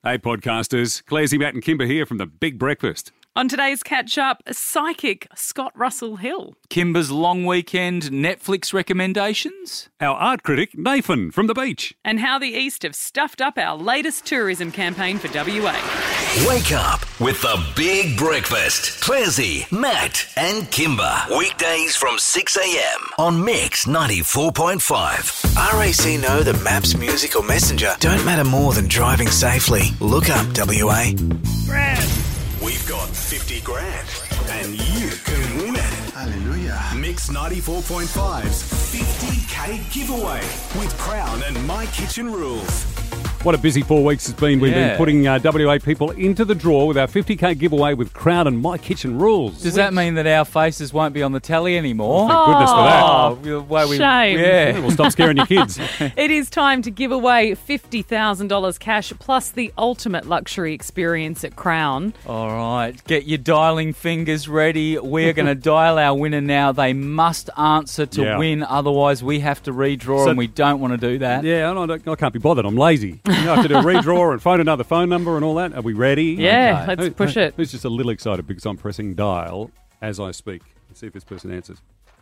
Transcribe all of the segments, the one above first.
Hey podcasters, Clarsey, Matt and Kimber here from The Big Breakfast. On today's catch-up, psychic Scott Russell Hill. Kimber's long weekend Netflix recommendations. Our art critic, Nathan from the beach. And how the East have stuffed up our latest tourism campaign for WA. Wake up with The Big Breakfast. Clarsey, Matt and Kimber. Weekdays from 6 a.m. on Mix 94.5. RAC know that maps, music or messenger don't matter more than driving safely. Look up WA. We've got 50 grand and you can win it. Hallelujah. Mix 94.5's 50k giveaway with Crown and My Kitchen Rules. What a busy 4 weeks it's been. We've been putting WA people into the draw with our 50k giveaway with Crown and My Kitchen Rules. Does that mean that our faces won't be on the telly anymore? Thank goodness for that. Shame. Yeah. We'll stop scaring your kids. It is time to give away $50,000 cash plus the ultimate luxury experience at Crown. All right, get your dialing fingers ready. We're going to dial our winner now. They must answer to win, otherwise we have to redraw, and we don't want to do that. Yeah, I can't be bothered. I'm lazy. I have to do a redraw and phone another phone number and all that. Are we ready? Yeah, let's push it. Who's just a little excited because I'm pressing dial as I speak. Let's see if this person answers.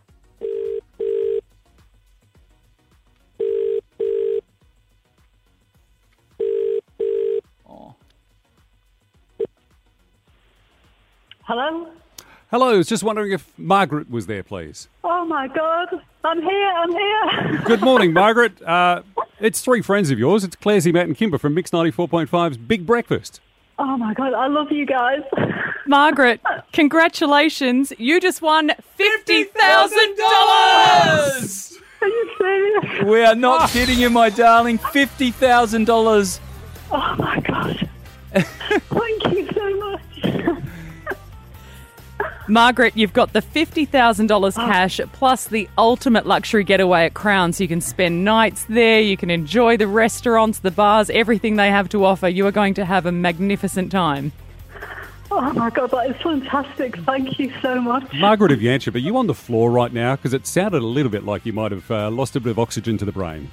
Hello? Hello, I was just wondering if Margaret was there, please. Oh, my God. I'm here. Good morning, Margaret. It's three friends of yours. It's Clarsey, Matt and Kimber from Mix 94.5's Big Breakfast. Oh, my God. I love you guys. Margaret, congratulations. You just won $50,000! Are you serious? We are not kidding you, my darling. $50,000. Oh, my God. Thank you so much. Margaret, you've got the $50,000 cash plus the ultimate luxury getaway at Crown, so you can spend nights there, you can enjoy the restaurants, the bars, everything they have to offer. You are going to have a magnificent time. Oh, my God. That is fantastic. Thank you so much. Margaret of Yanchep, are you on the floor right now? Because it sounded a little bit like you might have lost a bit of oxygen to the brain.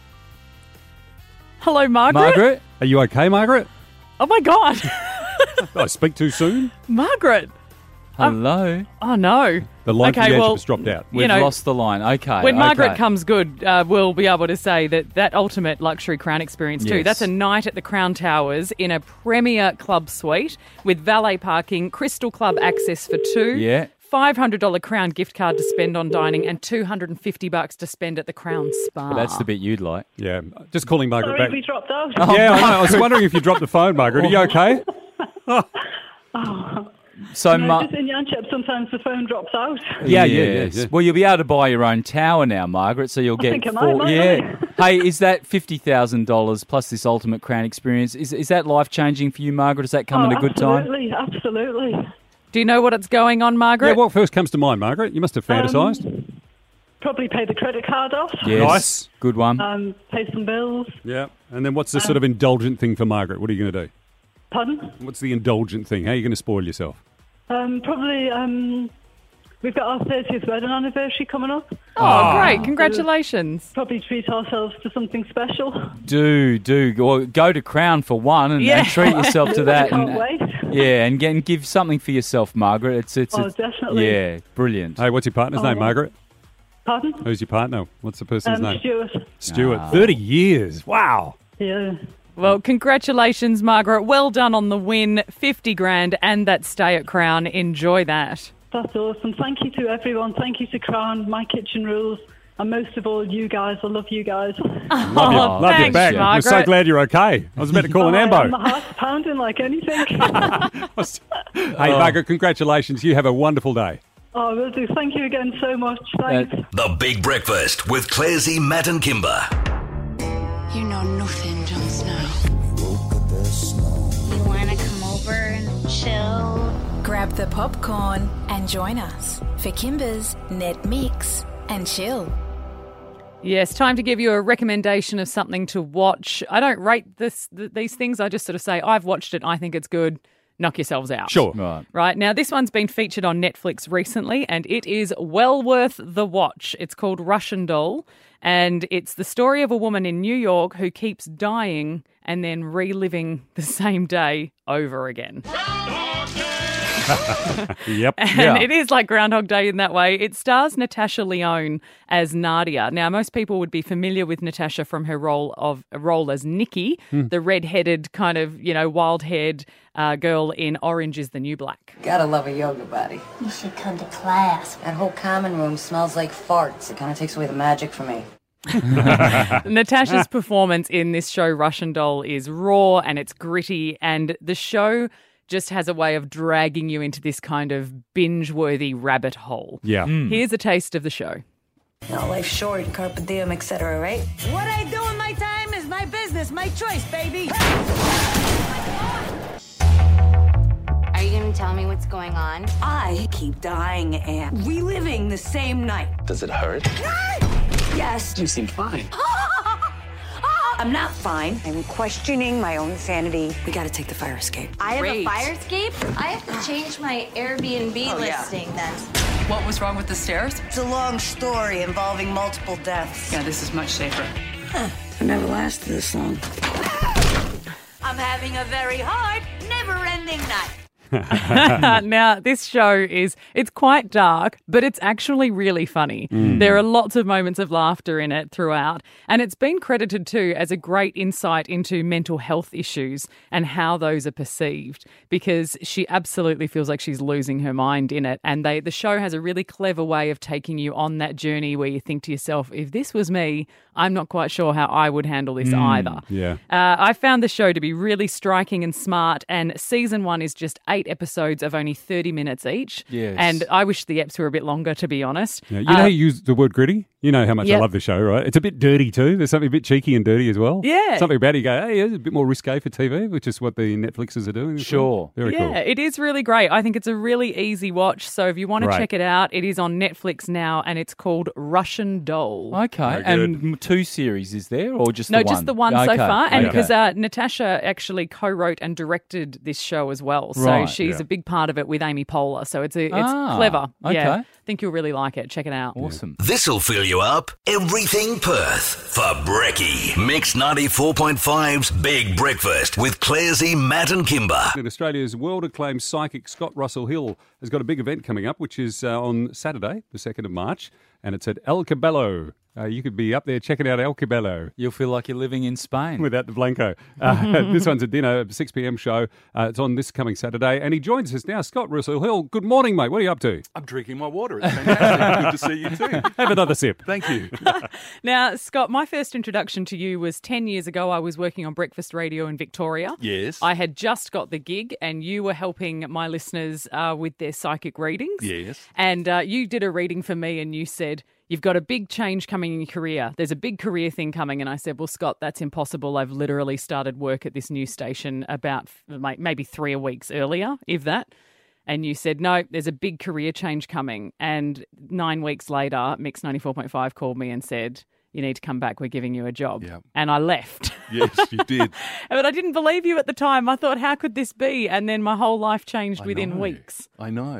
Hello, Margaret. Margaret? Are you okay, Margaret? Oh, my God. Did I speak too soon? Margaret. Hello? Oh, no. The line Okay, from Yanchep well, has dropped out. We've lost the line. Okay. When Margaret okay. comes good, we'll be able to say that ultimate luxury Crown experience too. Yes. That's a night at the Crown Towers in a premier club suite with valet parking, Crystal Club access for two. Yeah. $500 Crown gift card to spend on dining and $250 to spend at the Crown Spa. But that's the bit you'd like. Yeah, just calling Margaret Sorry back. if we dropped out. Yeah, I know. I was wondering if you dropped the phone, Margaret. Are you okay? So, Just in Yanchep, sometimes the phone drops out. Yeah. Well, you'll be able to buy your own tower now, Margaret, so you'll get think I might, Yeah. Hey, is that $50,000 plus this ultimate Crown experience? Is that life-changing for you, Margaret? Does that come at a good time? Absolutely. Do you know what's going on, Margaret? Yeah, what first comes to mind, Margaret? You must have fantasised. Probably pay the credit card off. Yes. Nice. Good one. Pay some bills. Yeah. And then what's the sort of indulgent thing for Margaret? What are you going to do? Pardon? What's the indulgent thing? How are you going to spoil yourself? Probably, we've got our 30th wedding anniversary coming up. Oh, great. Congratulations. Probably treat ourselves to something special. Do. Or go to Crown for one and treat yourself to that. Can't wait. Yeah, and give something for yourself, Margaret. It's definitely. Yeah, brilliant. Hey, what's your partner's name, Margaret? Pardon? Who's your partner? What's the person's name? Stuart. 30 years. Wow. Yeah. Well, congratulations, Margaret. Well done on the win. 50 grand and that stay at Crown. Enjoy that. That's awesome. Thank you to everyone. Thank you to Crown, My Kitchen Rules, and most of all, you guys. I love you guys. Love you thanks, back. I'm so Margaret. glad you're okay. I was about to call an ambo. My heart's pounding like anything. Hey, Margaret, congratulations. You have a wonderful day. Oh, I will do. Thank you again so much. Thanks. The Big Breakfast with Clarsey, Matt and Kimber. You know nothing, Jon Snow. You want to come over and chill? Grab the popcorn and join us for Kimber's Net Mix and Chill. Yes, time to give you a recommendation of something to watch. I don't rate these things. I just sort of say, I've watched it, I think it's good. Knock yourselves out. Sure. Right. Now, this one's been featured on Netflix recently, and it is well worth the watch. It's called Russian Doll, and it's the story of a woman in New York who keeps dying and then reliving the same day over again. Yep. And it is like Groundhog Day in that way. It stars Natasha Lyonne as Nadia. Now, most people would be familiar with Natasha from her role as Nikki, the red-headed kind of, wild-haired girl in Orange is the New Black. Gotta love a yoga buddy. You should come to class. That whole common room smells like farts. It kind of takes away the magic for me. Natasha's performance in this show, Russian Doll, is raw and it's gritty, and the show just has a way of dragging you into this kind of binge-worthy rabbit hole. Yeah. Here's a taste of the show. Life's short, carpe diem, etc., right? What I do in my time is my business, my choice, baby. Are you going to tell me what's going on? I keep dying and reliving the same night. Does it hurt? Yes. You seem fine. I'm not fine. I'm questioning my own sanity. We gotta take the fire escape. I have a fire escape? I have to change my Airbnb listing then. What was wrong with the stairs? It's a long story involving multiple deaths. Yeah, this is much safer. I never lasted this long. I'm having a very hard, never-ending night. Now, this show it's quite dark, but it's actually really funny. There are lots of moments of laughter in it throughout, and it's been credited too as a great insight into mental health issues and how those are perceived, because she absolutely feels like she's losing her mind in it, and the show has a really clever way of taking you on that journey where you think to yourself, if this was me, I'm not quite sure how I would handle this either. Yeah. I found the show to be really striking and smart, and season 1 is just 8 episodes of only 30 minutes each. Yes. And I wish the eps were a bit longer, to be honest. Yeah, you know, you use the word gritty. You know how much I love the show, right? It's a bit dirty too. There's something a bit cheeky and dirty as well. Yeah. Something about it, you go, hey, it's a bit more risque for TV, which is what the Netflixes are doing. Sure. Very cool. Yeah, it is really great. I think it's a really easy watch. So if you want to check it out, it is on Netflix now, and it's called Russian Doll. Okay. And 2 series is there, or just the No, one? just the one so far. And Okay. because Natasha actually co-wrote and directed this show as well. So Right. she's a big part of it with Amy Poehler. So it's clever. Okay. Yeah. I think you'll really like it. Check it out. Awesome. This'll fill you up. Everything Perth for Brekkie. Mix 94.5's Big Breakfast with Clarsey, Matt and Kimber. And Australia's world-acclaimed psychic Scott Russell Hill has got a big event coming up, which is on Saturday, the 2nd of March, and it's at El Cabello. You could be up there checking out El Cabello. You'll feel like you're living in Spain. Without the Blanco. This one's a dinner, 6 p.m. show. It's on this coming Saturday. And he joins us now. Scott Russell Hill, good morning, mate. What are you up to? I'm drinking my water. It's fantastic. Good to see you too. Have another sip. Thank you. Now, Scott, my first introduction to you was 10 years ago. I was working on Breakfast Radio in Victoria. Yes. I had just got the gig, and you were helping my listeners with their psychic readings. Yes. And you did a reading for me, and you said, you've got a big change coming in your career. There's a big career thing coming. And I said, well, Scott, that's impossible. I've literally started work at this new station about maybe 3 weeks earlier, if that. And you said, no, there's a big career change coming. And 9 weeks later, Mix 94.5 called me and said, you need to come back. We're giving you a job. Yep. And I left. Yes, you did. But I didn't believe you at the time. I thought, how could this be? And then my whole life changed within weeks. I know.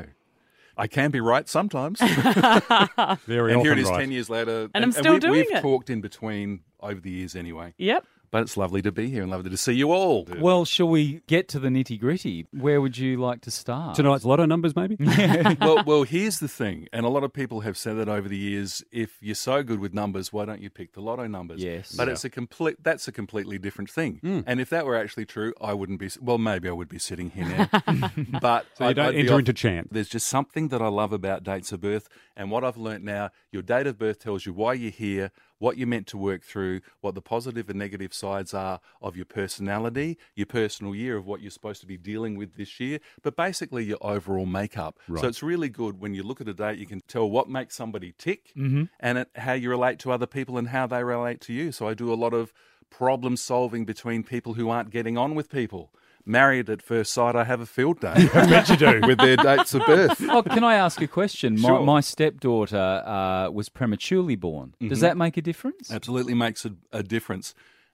I can be right sometimes. Very and often here it is right. 10 years later. And I'm still doing we've it. talked in between over the years anyway. Yep. But it's lovely to be here and lovely to see you all. Well, shall we get to the nitty-gritty? Where would you like to start? Tonight's lotto numbers, maybe? well, here's the thing, and a lot of people have said that over the years, if you're so good with numbers, why don't you pick the lotto numbers? Yes. But that's a completely different thing. And if that were actually true, I wouldn't be, well, maybe I would be sitting here now. But So you don't enter into chant. There's just something that I love about dates of birth, and what I've learnt now, your date of birth tells you why you're here, what you're meant to work through, what the positive and negative sides are of your personality, your personal year of what you're supposed to be dealing with this year, but basically your overall makeup. Right. So it's really good when you look at a date, you can tell what makes somebody tick and how you relate to other people and how they relate to you. So I do a lot of problem solving between people who aren't getting on with people. Married at first sight, I have a field day. I bet you do. With their dates of birth. Oh, can I ask a question? Sure. My stepdaughter was prematurely born. Does that make a difference? Absolutely makes a difference.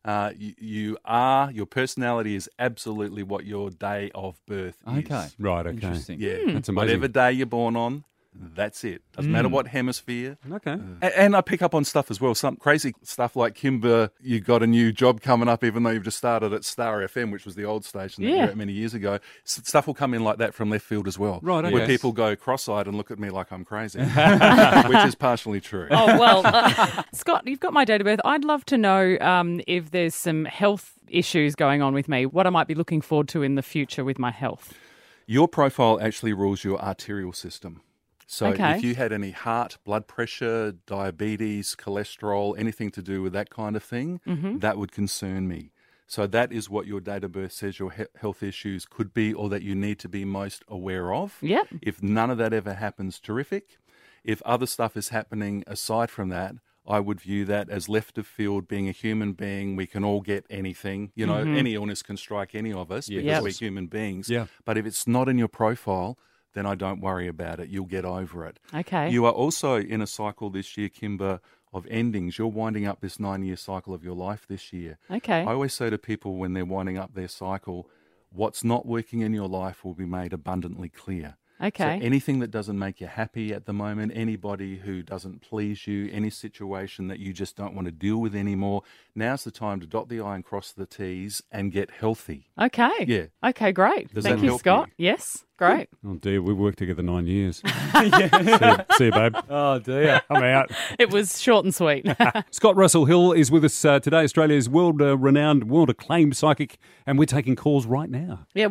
Your personality is absolutely what your day of birth is. Okay. Right, okay. Interesting. Yeah. That's amazing. Whatever day you're born on, That's it. Doesn't matter what hemisphere. Okay. And I pick up on stuff as well. Some crazy stuff like, Kimber, you got a new job coming up even though you've just started at Star FM, which was the old station that you were at many years ago. Stuff will come in like that from left field as well. Right, okay. Where people go cross-eyed and look at me like I'm crazy, which is partially true. Oh, well, Scott, you've got my date of birth. I'd love to know if there's some health issues going on with me, what I might be looking forward to in the future with my health. Your profile actually rules your arterial system. So Okay. if you had any heart, blood pressure, diabetes, cholesterol, anything to do with that kind of thing, that would concern me. So that is what your date of birth says your health issues could be or that you need to be most aware of. Yep. If none of that ever happens, terrific. If other stuff is happening aside from that, I would view that as left of field. Being a human being, we can all get anything. You know, any illness can strike any of us because we're human beings. Yeah. But if it's not in your profile, then I don't worry about it. You'll get over it. Okay. You are also in a cycle this year, Kimber, of endings. You're winding up this 9-year cycle of your life this year. Okay. I always say to people when they're winding up their cycle, what's not working in your life will be made abundantly clear. Okay. So anything that doesn't make you happy at the moment, anybody who doesn't please you, any situation that you just don't want to deal with anymore, now's the time to dot the I and cross the T's and get healthy. Okay. Yeah. Okay, great. Does Thank that you, help Scott. you? Yes, great. Oh, dear, we've worked together 9 years. See you, babe. Oh, dear. I'm out. It was short and sweet. Scott Russell Hill is with us today, Australia's world-renowned, world-acclaimed psychic, and we're taking calls right now. Yeah,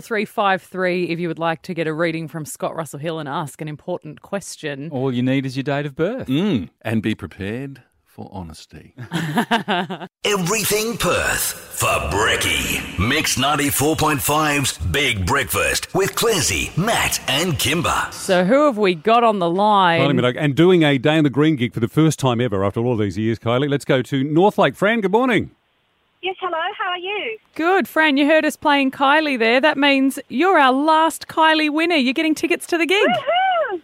133353 if you would like to get a reading from Scott Russell Hill and ask an important question. All you need is your date of birth. And be prepared for honesty. Everything Perth for Brekkie. Mix 94.5's Big Breakfast with Clazy, Matt and Kimber. So who have we got on the line? Kylie Minogue, and doing a Day in the Green gig for the first time ever after all these years, Kylie. Let's go to Northlake. Fran, good morning. Yes, hello, how are you? Good, Fran, you heard us playing Kylie there. That means you're our last Kylie winner. You're getting tickets to the gig. Woohoo!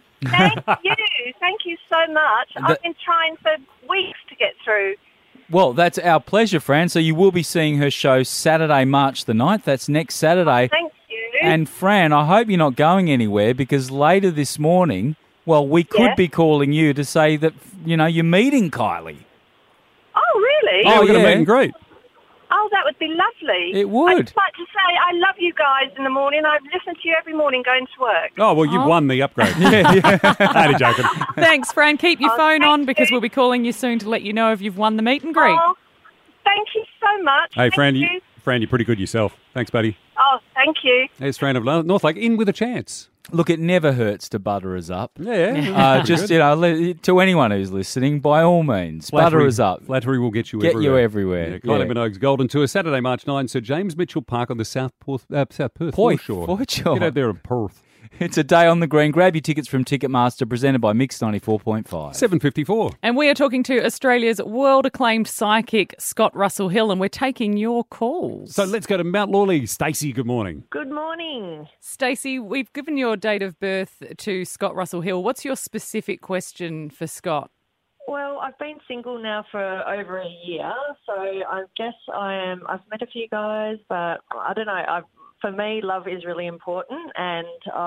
Thank you so much. I've been trying for weeks to get through. Well, that's our pleasure, Fran. So you will be seeing her show Saturday, March the 9th. That's next Saturday. Thank you. And Fran, I hope you're not going anywhere because later this morning, well, we could be calling you to say that, you know, you're meeting Kylie. Oh, really? Oh, we're going to meet and greet. Oh, that would be lovely. It would. I'd just like to say I love you guys in the morning. I listen to you every morning going to work. Oh, well, you've won the upgrade. Only joking. Thanks, Fran. Keep your phone on because we'll be calling you soon to let you know if you've won the meet and greet. Oh, thank you so much. Hey, Fran, Thank you. Fran, you're pretty good yourself. Thanks, buddy. Oh, thank you. There's Fran of Northlake, in with a chance. Look, it never hurts to butter us up. Yeah. Just, you know, to anyone who's listening, by all means, butter us up. Flattery will get you Get everywhere. you everywhere. Yeah, Kylie Minogue's Golden Tour, Saturday, March 9, Sir James Mitchell Park on the South Perth foreshore. Foreshore. Get out there in Perth. It's a day on the green. Grab your tickets from Ticketmaster, presented by Mix 94.5. 7:54. And we are talking to Australia's world-acclaimed psychic, Scott Russell Hill, and we're taking your calls. So let's go to Mount Lawley. Stacey, good morning. Good morning. Stacey, we've given your date of birth to Scott Russell Hill. What's your specific question for Scott? Well, I've been single now for over a year, so I guess I've met a few guys, but I don't know. For me, love is really important, and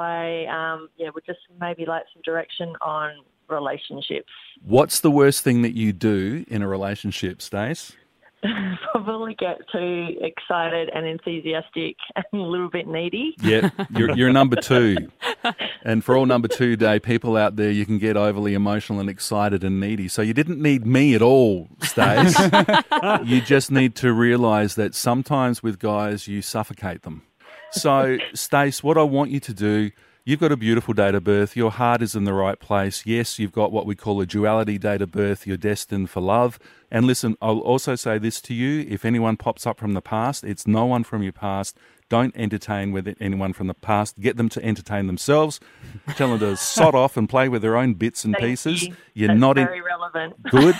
I would just maybe like some direction on relationships. What's the worst thing that you do in a relationship, Stace? Probably get too excited and enthusiastic and a little bit needy. Yeah, you're number 2. And for all number 2 day people out there, you can get overly emotional and excited and needy. So you didn't need me at all, Stace. You just need to realise that sometimes with guys, you suffocate them. So, Stace, what I want you to do, you've got a beautiful date of birth. Your heart is in the right place. Yes, you've got what we call a duality date of birth. You're destined for love. And listen, I'll also say this to you. If anyone pops up from the past, it's no one from your past. Don't entertain with anyone from the past. Get them to entertain themselves. Tell them to sod off and play with their own bits and pieces. You're That's not very relevant. Good.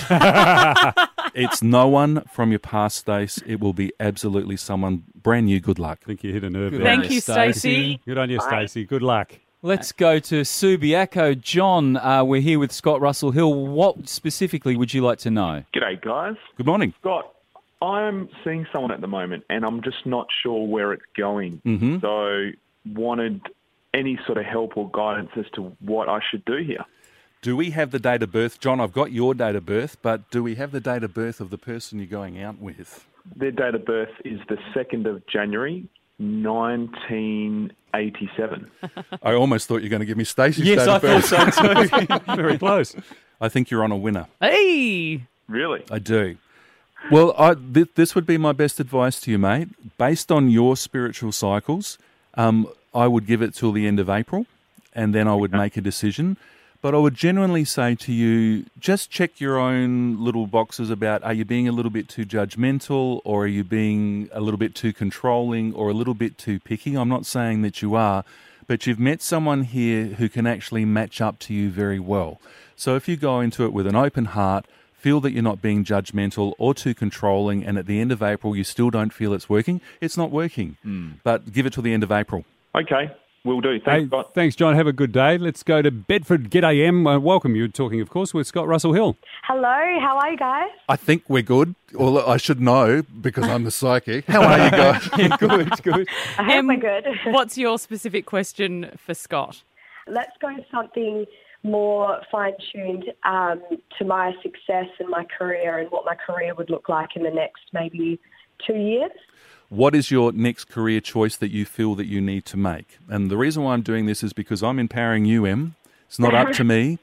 It's no one from your past, Stace. It will be absolutely someone brand new. Good luck. I think you hit a nerve there. Thank you, Stacey. Good on you, Stacey. Good luck. Let's go to Subiaco. John, we're here with Scott Russell Hill. What specifically would you like to know? G'day, guys. Good morning. Scott, I'm seeing someone at the moment, and I'm just not sure where it's going. Mm-hmm. So wanted any sort of help or guidance as to what I should do here. Do we have the date of birth? John, I've got your date of birth, but do we have the date of birth of the person you're going out with? Their date of birth is the 2nd of January, 1987. I almost thought you were going to give me Stacey's Yes, date I of birth. thought so too. Very close. I think you're on a winner. Hey! Really? I do. Well, this would be my best advice to you, mate. Based on your spiritual cycles, I would give it till the end of April, and then I would make a decision. But I would genuinely say to you, just check your own little boxes about, are you being a little bit too judgmental, or are you being a little bit too controlling, or a little bit too picky? I'm not saying that you are, but you've met someone here who can actually match up to you very well. So if you go into it with an open heart, feel that you're not being judgmental or too controlling, and at the end of April you still don't feel it's working, it's not working. But give it till the end of April. Okay. Will do. Thanks, Scott. Thanks, John. Have a good day. Let's go to Bedford. G'day, M. Welcome. You're talking, of course, with Scott Russell Hill. Hello, how are you guys? I think we're good. Well, I should know because I'm the psychic. How are you guys? Good. I hope we're good. What's your specific question for Scott? Let's go to something more fine-tuned to my success and my career and what my career would look like in the next maybe 2 years. What is your next career choice that you feel that you need to make? And the reason why I'm doing this is because I'm empowering you, Em. It's not up to me.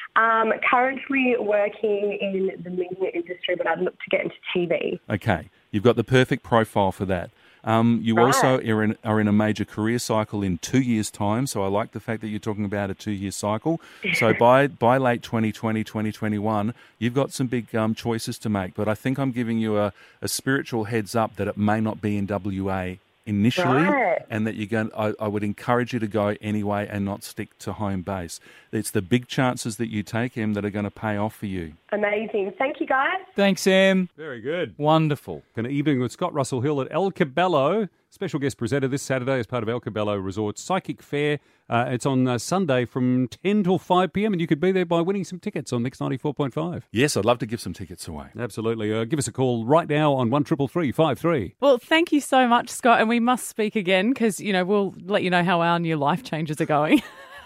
Currently working in the media industry, but I'd look to get into TV. Okay. You've got the perfect profile for that. You also are in a major career cycle in 2 years' time, so I like the fact that you're talking about a 2-year cycle. So by late 2020, 2021, you've got some big choices to make. But I think I'm giving you a spiritual heads up that it may not be in WA initially, and that you're going. I would encourage you to go anyway and not stick to home base. It's the big chances that you take, Em, that are going to pay off for you. Amazing. Thank you, guys. Thanks, Em. Very good. Wonderful. An evening with Scott Russell Hill at El Cabello. Special guest presenter this Saturday as part of El Cabello Resort's Psychic Fair. It's on Sunday from 10 till 5 p.m. and you could be there by winning some tickets on Mix 94.5. Yes, I'd love to give some tickets away. Absolutely. Give us a call right now on 133353. Well, thank you so much, Scott, and we must speak again because, we'll let you know how our new life changes are going.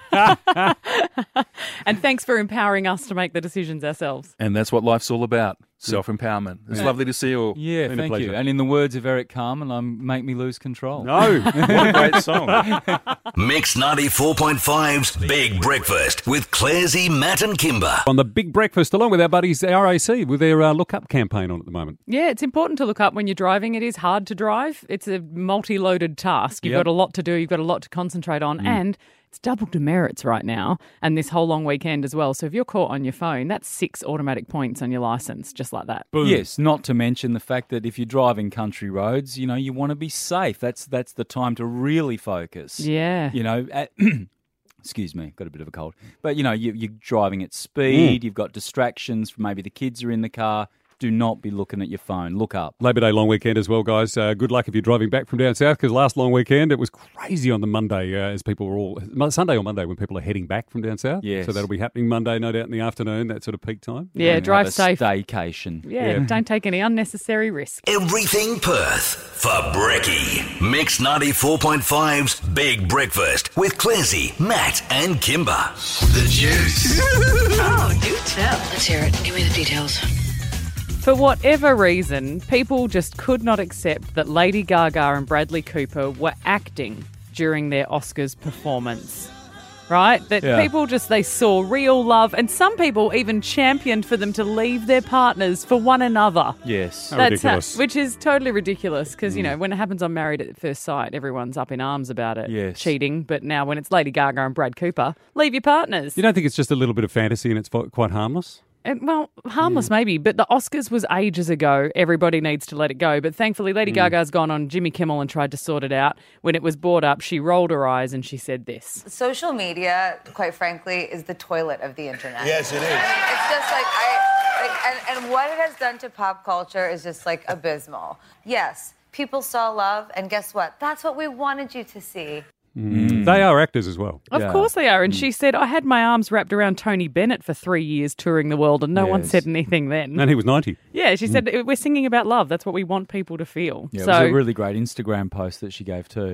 And thanks for empowering us to make the decisions ourselves. And that's what life's all about, self-empowerment. It's lovely to see you all. Yeah, thank you. And in the words of Eric Carmen, make me lose control. No, what a great song. Mix 94.5's Big Breakfast with Clarsey, Matt and Kimber. On the Big Breakfast, along with our buddies, the RAC, with their Look Up campaign on at the moment. Yeah, it's important to look up when you're driving. It is hard to drive. It's a multi-loaded task. You've got a lot to do. You've got a lot to concentrate on. And it's double demerits right now and this whole long weekend as well. So if you're caught on your phone, that's 6 automatic points on your licence, just like that. Boom. Yes, not to mention the fact that if you're driving country roads, you want to be safe. That's the time to really focus. Yeah. Excuse me, got a bit of a cold. But, you're driving at speed, you've got distractions, maybe the kids are in the car. Do not be looking at your phone. Look up. Labor Day long weekend as well, guys. Good luck if you're driving back from down south, because last long weekend it was crazy on the Monday as people were all... Sunday or Monday when people are heading back from down south. Yes. So that'll be happening Monday, no doubt, in the afternoon, that sort of peak time. Yeah, drive safe. Staycation. Yeah, don't take any unnecessary risks. Everything Perth for Brekkie. Mix 94.5's Big Breakfast with Clarsey, Matt and Kimber. The Juice. Oh, do tell. Let's hear it. Give me the details. For whatever reason, people just could not accept that Lady Gaga and Bradley Cooper were acting during their Oscars performance. Right? That people they saw real love, and some people even championed for them to leave their partners for one another. Yes. That's ridiculous. which is totally ridiculous because, when it happens on Married at First Sight, everyone's up in arms about it, cheating. But now when it's Lady Gaga and Brad Cooper, leave your partners. You don't think it's just a little bit of fantasy and it's quite harmless? Well, harmless maybe, but the Oscars was ages ago. Everybody needs to let it go. But thankfully, Lady Gaga's gone on Jimmy Kimmel and tried to sort it out. When it was brought up, she rolled her eyes and she said this. Social media, quite frankly, is the toilet of the internet. Yes, it is. It's just and what it has done to pop culture is just abysmal. Yes, people saw love, and guess what? That's what we wanted you to see. They are actors as well. Of course they are. And she said, I had my arms wrapped around Tony Bennett for 3 years touring the world and no one said anything then. And he was 90. Yeah, she said, we're singing about love. That's what we want people to feel. Yeah, so, it was a really great Instagram post that she gave too.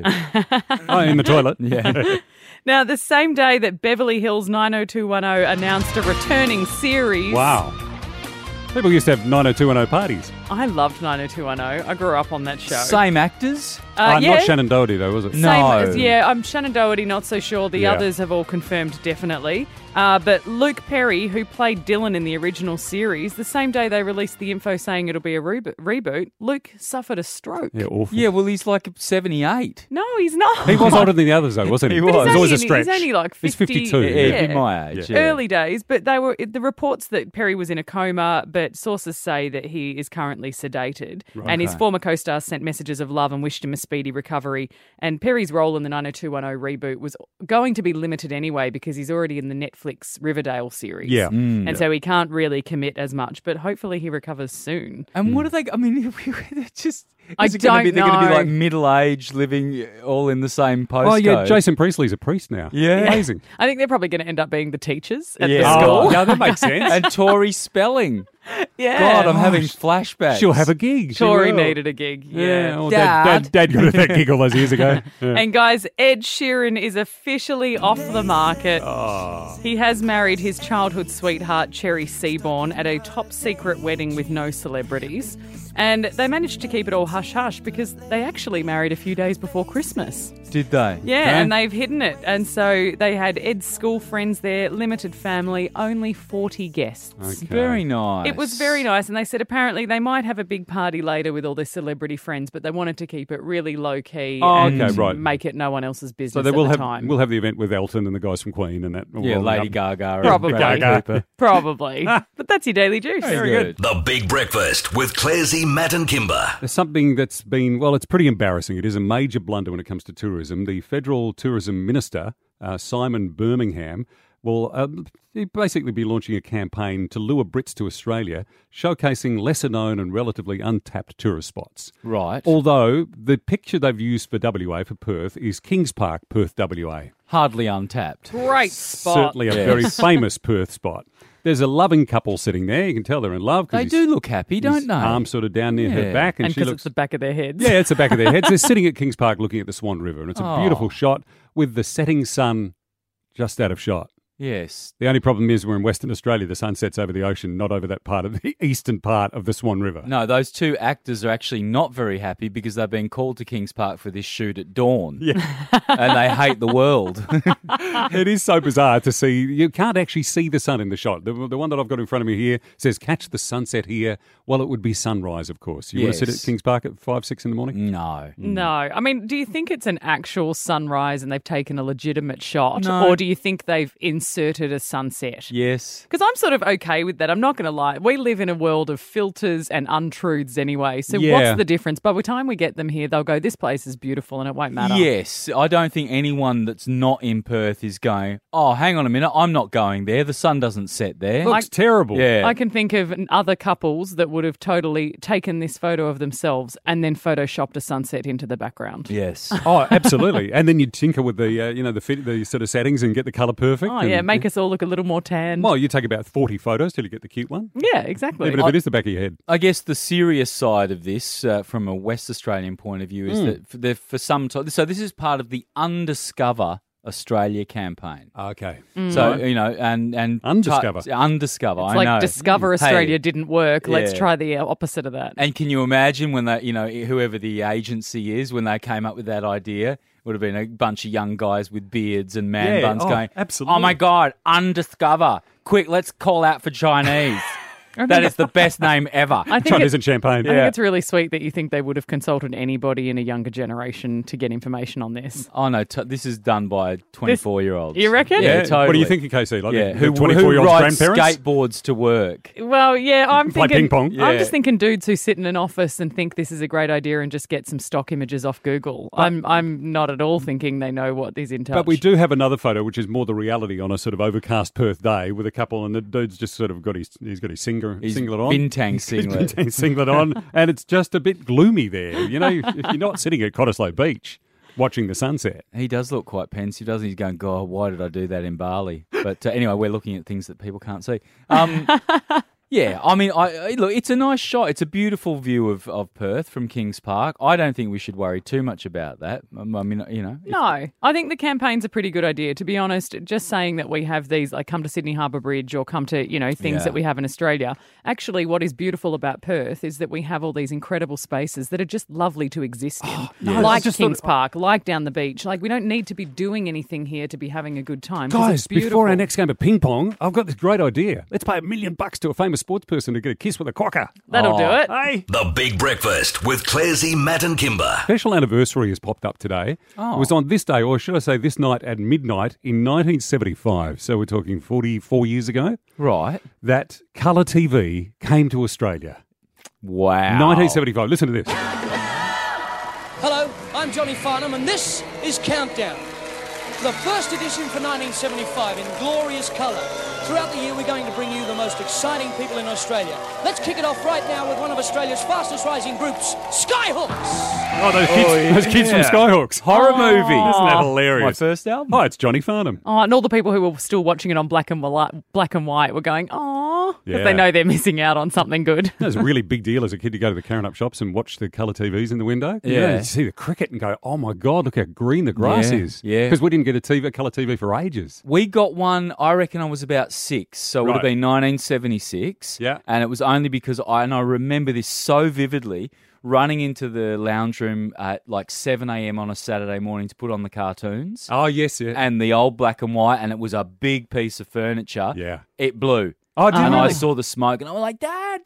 In the toilet. Yeah. Now, the same day that Beverly Hills 90210 announced a returning series. Wow. People used to have 90210 parties. I loved 90210. I grew up on that show. Same actors? Yeah. Not Shannon Doherty, though, was it? I'm Shannon Doherty, not so sure. The others have all confirmed definitely. But Luke Perry, who played Dylan in the original series, the same day they released the info saying it'll be a reboot, Luke suffered a stroke. Yeah, awful. Yeah, well, he's like 78. No, he's not. He was older than the others, though, wasn't he? He was. It was always a stretch. He's only like 50. He's 52. Yeah, my age. Yeah. Early days, but they were the reports that Perry was in a coma, but sources say that he is currently sedated. Right. And his former co-stars sent messages of love and wished him a speedy recovery. And Perry's role in the 90210 reboot was going to be limited anyway because he's already in the Netflix Riverdale series. Yeah. And so he can't really commit as much, but hopefully he recovers soon. And what are they? I mean, they're just. I Is it gonna don't They're going to be know. like middle-aged, living all in the same postcode. Oh, yeah, Jason Priestley's a priest now. Yeah. Amazing. I think they're probably going to end up being the teachers at Yeah. the school. Oh, yeah, that makes sense. And Tori Spelling. Yeah. God, I'm having flashbacks. She'll have a gig. She Tori will. needed a gig. Yeah. well, Dad. Dad got that gig all those years ago. Yeah. And guys, Ed Sheeran is officially off the market. Oh. He has married his childhood sweetheart, Cherry Seaborn, at a top secret wedding with no celebrities. And they managed to keep it all hush-hush because they actually married a few days before Christmas. Did they? Yeah, and they've hidden it. And so they had Ed's school friends there, limited family, only 40 guests. Okay. Very nice. It was very nice, and they said apparently they might have a big party later with all their celebrity friends, but they wanted to keep it really low-key and make it no one else's business So they will at have the time. we'll have the event with Elton and the guys from Queen and that. Yeah, rolling Lady up. Gaga. Probably. And Bradley Cooper. Probably. But that's your Daily Juice. Very good. The Big Breakfast with Clarsey, Matt and Kimber. There's something that's been, well, it's pretty embarrassing. It is a major blunder when it comes to tourism. The Federal Tourism Minister, Simon Birmingham, will basically be launching a campaign to lure Brits to Australia, showcasing lesser-known and relatively untapped tourist spots. Right. Although the picture they've used for WA, for Perth, is Kings Park, Perth, WA. Hardly untapped. Great spot. Certainly a very famous Perth spot. There's a loving couple sitting there. You can tell they're in love. They do look happy, don't they? Arms sort of down near her back. And she because looks... it's the back of their heads. Yeah, it's the back of their heads. They're sitting at Kings Park looking at the Swan River, and it's a beautiful shot with the setting sun just out of shot. Yes. The only problem is we're in Western Australia. The sun sets over the ocean, not over that part of the eastern part of the Swan River. No, those two actors are actually not very happy because they've been called to Kings Park for this shoot at dawn. Yeah. And they hate the world. It is so bizarre to see. You can't actually see the sun in the shot. The one that I've got in front of me here says, catch the sunset here. Well, it would be sunrise, of course. You want to sit at Kings Park at 5, 6 in the morning? No. No. I mean, do you think it's an actual sunrise and they've taken a legitimate shot? No. Or do you think they've inserted a sunset? Yes. Because I'm sort of okay with that. I'm not going to lie. We live in a world of filters and untruths anyway. So what's the difference? By the time we get them here, they'll go, this place is beautiful and it won't matter. Yes. I don't think anyone that's not in Perth is going, oh, hang on a minute, I'm not going there. The sun doesn't set there. Looks terrible. Yeah. I can think of other couples that would have totally taken this photo of themselves and then photoshopped a sunset into the background. Yes. Oh, absolutely. And then you'd tinker with the sort of settings and get the colour perfect. Oh, yeah, make us all look a little more tan. Well, you take about 40 photos till you get the cute one. Yeah, exactly. Even if it is the back of your head. I guess the serious side of this, from a West Australian point of view, is that for some time. So this is part of the Undiscover Australia campaign. Okay. So, and Undiscover. Undiscover. It's I like know. Discover Australia didn't work. Let's Yeah. try the opposite of that. And can you imagine when they, whoever the agency is, when they came up with that idea, it would have been a bunch of young guys with beards and man buns going, absolutely. oh my God, Undiscover. Quick, let's call out for Chinese. That is the best name ever. I think Chinese and champagne. I think it's really sweet that you think they would have consulted anybody in a younger generation to get information on this. Oh, no, this is done by 24-year-olds. You reckon? Yeah, totally. What do you think, KC? Like Yeah, the who 24-year-old rides grandparents? skateboards to work. Well, yeah, I'm Play thinking. ping pong. I'm Yeah. just thinking dudes who sit in an office and think this is a great idea and just get some stock images off Google. I'm not at all thinking they know what is in touch. But we do have another photo, which is more the reality on a sort of overcast Perth day with a couple, and the dude's just sort of got his singlet on. Bintang singlet. Bintang singlet on, and it's just a bit gloomy there. If you're not sitting at Cottesloe Beach. watching the sunset. He does look quite pensive, doesn't he? He's going, God, why did I do that in Bali? But anyway, we're looking at things that people can't see. Yeah, I mean, look, it's a nice shot. It's a beautiful view of Perth from Kings Park. I don't think we should worry too much about that. I mean, you know. No, I think the campaign's a pretty good idea, to be honest. Just saying that we have these, like come to Sydney Harbour Bridge or come to, you know, things that we have in Australia. Actually, what is beautiful about Perth is that we have all these incredible spaces that are just lovely to exist in. Like Kings Park, like down the beach. Like, we don't need to be doing anything here to be having a good time. Guys, before our next game of ping pong, I've got this great idea. Let's pay $1 million to a famous sports person to get a kiss with a quokka. That'll do it. Hey. The Big Breakfast with Clarsey, Matt and Kimber. Special anniversary has popped up today. It was on this day, or should I say this night at midnight in 1975. So we're talking 44 years ago. Right. That colour TV came to Australia. Wow. 1975. Listen to this. Hello, I'm Johnny Farnham, and this is Countdown. The first edition for 1975 in glorious colour. Throughout the year, we're going to bring you the most exciting people in Australia. Let's kick it off right now with one of Australia's fastest rising groups, Skyhooks. Oh, those kids from Skyhooks. Horror movie. Isn't that hilarious? My first album. Hi, it's Johnny Farnham. Oh, and all the people who were still watching it on black and white were going, oh, because Yeah. they know they're missing out on something good. It was a really big deal as a kid to go to the Karrinyup shops and watch the colour TVs in the window. Yeah. You see the cricket and go, oh my God, look how green the grass is. Yeah. Because we didn't get a colour TV for ages. We got one, I reckon I was about 6, so it would have been 1976. Yeah. And it was only because I remember this so vividly, running into the lounge room at like 7 a.m. on a Saturday morning to put on the cartoons. Oh, yes, yeah. And the old black and white, and it was a big piece of furniture. Yeah. It blew. Oh, did And it I really? saw the smoke, and I was like,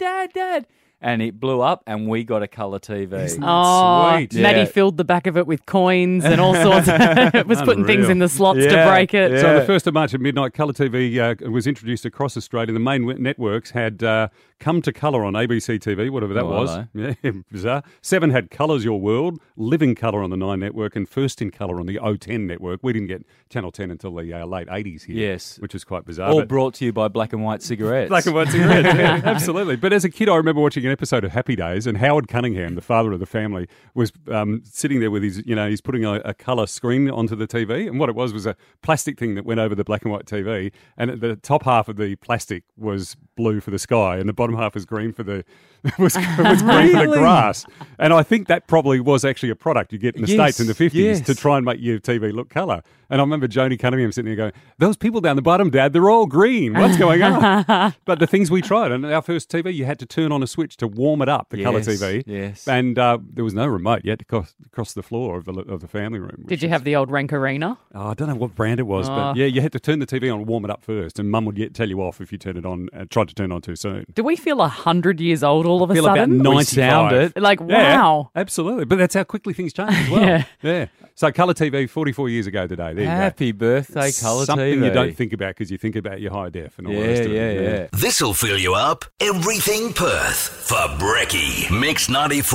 Dad. And it blew up, and we got a colour TV. Oh, Sweet. Maddie Yeah. filled the back of it with coins and all sorts. It was putting things Unreal. in the slots to Yeah, break it. yeah. So on the 1st of March at midnight, colour TV was introduced across Australia. The main networks had Come to Colour on ABC TV, whatever that was. hello. Yeah, bizarre. 7 had Colours Your World, Living Colour on the 9 network, and First in Colour on the O10 network. We didn't get Channel 10 until the late 80s here. Yes. Which is quite bizarre. All but- brought to you by Black and White Cigarettes. Black and white cigarettes, yeah, absolutely. But as a kid, I remember watching an episode of Happy Days, and Howard Cunningham, the father of the family, was sitting there with his, he's putting a colour screen onto the TV, and what it was a plastic thing that went over the black and white TV, and the top half of the plastic was blue for the sky, and the bottom half was green for the green for the grass. And I think that probably was actually a product you get in the States in the 50s to try and make your TV look colour. And I remember Joni Cunningham sitting there going, those people down the bottom, Dad, they're all green. What's going on? But the things we tried, and our first TV, you had to turn on a switch to warm it up, the colour TV. Yes. And there was no remote. You had to cross the floor of the family room. Did you have the old Rank Arena? Oh, I don't know what brand it was, but yeah, you had to turn the TV on and warm it up first, and Mum would tell you off if you turned it on, tried to turn it on too soon. Do we feel 100 years old all of a Feel sudden? about 95. We sounded. Like, Yeah, wow. absolutely. But that's how quickly things change as well. Yeah. So colour TV 44 years ago today. There you go. Happy birthday, colour Something TV. you don't think about because you think about your high def and all the rest of it. Yeah. This'll fill you up. Everything Perth for Brekkie. Mix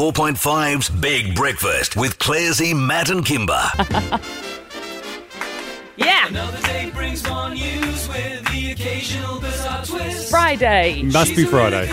94.5's Big Breakfast with Clarsey, Matt and Kimber. Yeah. Another day brings more news with the occasional bizarre twist. Friday. Must be Friday.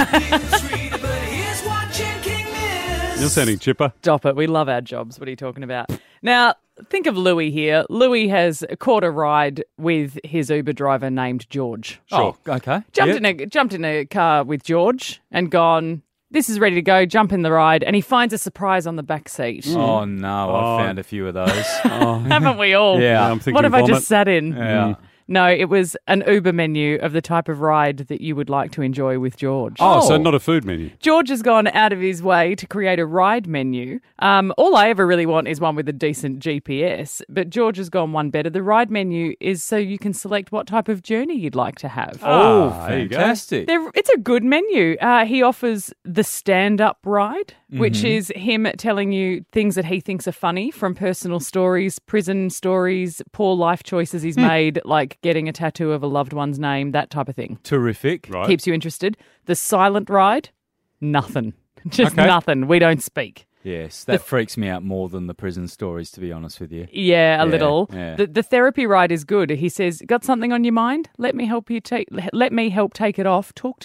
You're sounding chipper. Stop it. We love our jobs. What are you talking about? Now, think of Louis here. Louis has caught a ride with his Uber driver named George. Sure. Oh, okay. Jumped in a car with George and gone, this is ready to go, jump in the ride, and he finds a surprise on the back seat. Oh, no. I've found a few of those. Haven't we all? Yeah. I'm thinking What have I vomit. just sat in? Yeah. No, it was an Uber menu of the type of ride that you would like to enjoy with George. Oh, so not a food menu. George has gone out of his way to create a ride menu. All I ever really want is one with a decent GPS, but George has gone one better. The ride menu is so you can select what type of journey you'd like to have. Oh, there you go. fantastic. It's a good menu. He offers the stand-up ride, which is him telling you things that he thinks are funny from personal stories, prison stories, poor life choices he's made, like getting a tattoo of a loved one's name, that type of thing. Terrific. Right. Keeps you interested. The silent ride, nothing. Just Okay. nothing. We don't speak. Yes, that freaks me out more than the prison stories, to be honest with you. Yeah, a little. yeah. The therapy ride is good. He says, "Got something on your mind? Let me help take it off. Talk to me."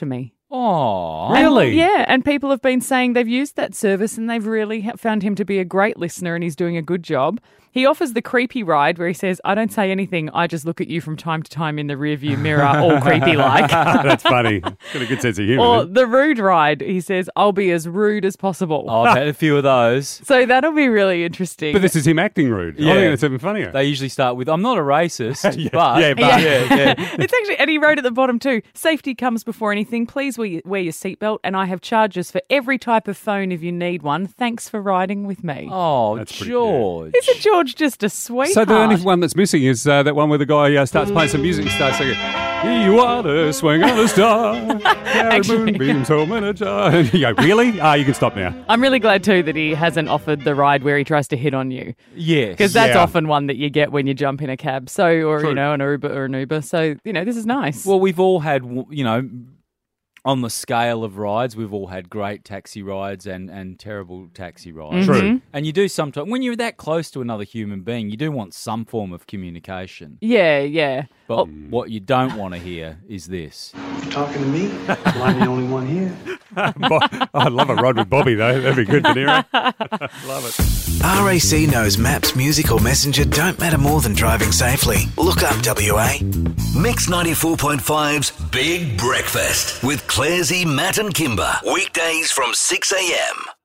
Oh, Really? Yeah, and people have been saying they've used that service and they've really found him to be a great listener and he's doing a good job. He offers the creepy ride where he says, I don't say anything, I just look at you from time to time in the rearview mirror, all creepy-like. That's funny. Got a good sense of humour. Or then. the rude ride, he says, I'll be as rude as possible. Oh, I've had a few of those. So that'll be really interesting. But this is him acting rude. Yeah. I think that's even funnier. They usually start with, I'm not a racist, Yeah, but... yeah, but- yeah. It's actually, and he wrote at the bottom too, safety comes before anything. Please wear your seatbelt, and I have charges for every type of phone if you need one. Thanks for riding with me. Oh, That's pretty George. Isn't George just a sweetheart? So the only one that's missing is that one where the guy starts playing some music and starts singing, you are the swing of the star, carry moonbeams home in a jar. And you go, really? You can stop now. I'm really glad too that he hasn't offered the ride where he tries to hit on you. Yes. Because that's Yeah. often one that you get when you jump in a cab. So, or, True. you know, an Uber. So, you know, this is nice. Well, we've all had, you know, on the scale of rides, we've all had great taxi rides and terrible taxi rides. True. And you do sometimes, when you're that close to another human being, you do want some form of communication. Yeah. But what you don't want to hear is this. You talking to me? Well, I'm the only one here. I'd love a ride with Bobby, though. That'd be good, De Niro. Love it. RAC knows maps, music or messenger don't matter more than driving safely. Look up WA. Mix 94.5's Big Breakfast with Clarsey, Matt and Kimber. Weekdays from 6 a.m.